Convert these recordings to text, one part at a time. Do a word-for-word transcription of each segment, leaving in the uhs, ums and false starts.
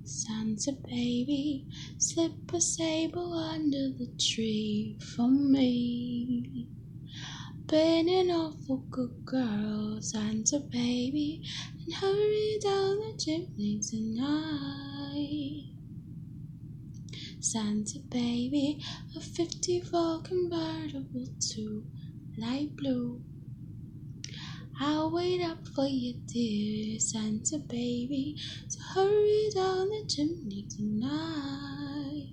Santa baby, slip a sable under the tree for me. Been an awful good girl, Santa baby, and hurry down the chimney tonight. Santa baby, a fifty-four convertible to light blue. I'll wait up for you, dear Santa baby, so hurry down the chimney tonight.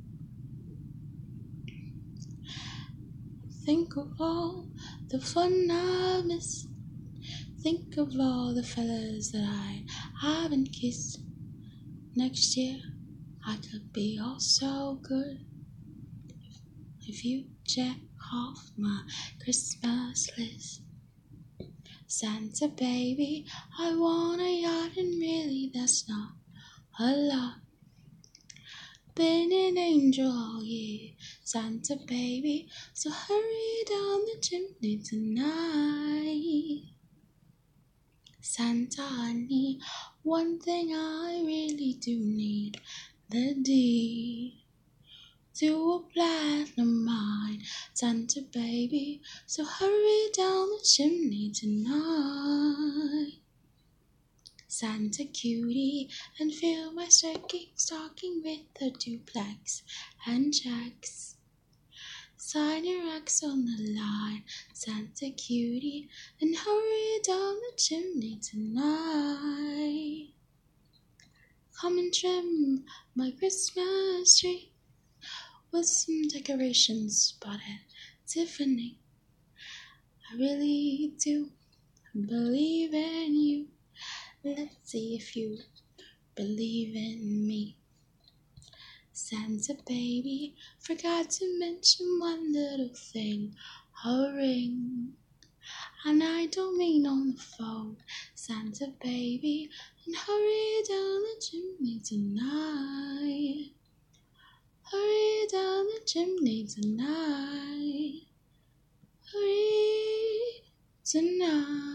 Think of all the fun I missed. Think of all the fellas that I haven't kissed. Next year I could be all so good if you check off my Christmas list. Santa baby, I want a yacht, and really that's not a lot. Been an angel all year, Santa baby, so hurry down the chimney tonight. Santa honey, one thing I really do need, the deed to a platinum mine. Santa baby, so hurry down the chimney tonight. Santa cutie, and fill my stocking, stocking with a duplex and checks. Sign your X on the line, Santa cutie, and hurry down the chimney tonight. Come and trim my Christmas tree with some decorations bought at Tiffany. I really do believe in you. Let's see if you believe in me. Santa baby, forgot to mention one little thing, a ring. And I don't mean on the phone, Santa baby, and hurry down the chimney tonight. Hurry down the chimney tonight. Hurry tonight.